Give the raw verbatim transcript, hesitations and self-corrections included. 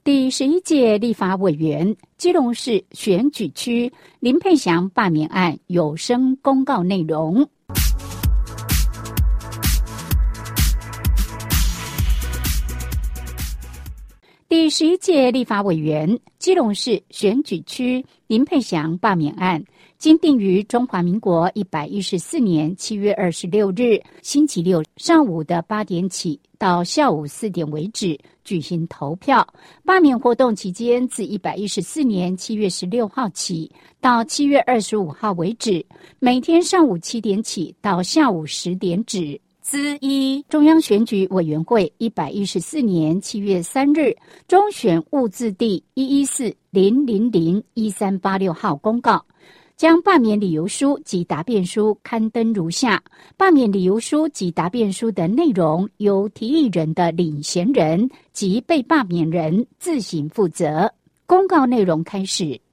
第十一届立法委员基隆市选举区林佩祥罢免案有声公告内容。第十一届立法委员基隆市选举区林佩祥罢免案，经定于中华民国一百一十四年七月二十六日星期六上午的八点起到下午四点为止举行投票。罢免活动期间自一百一十四年七月十六号起到七月二十五号为止，每天上午七点起到下午十点止。之一，中央选举委员会一百一十四年七月三日中选务字第一一四零零零一三八六号公告，将罢免理由书及答辩书刊登如下。罢免理由书及答辩书的内容由提议人的领衔人及被罢免人自行负责。公告内容开始。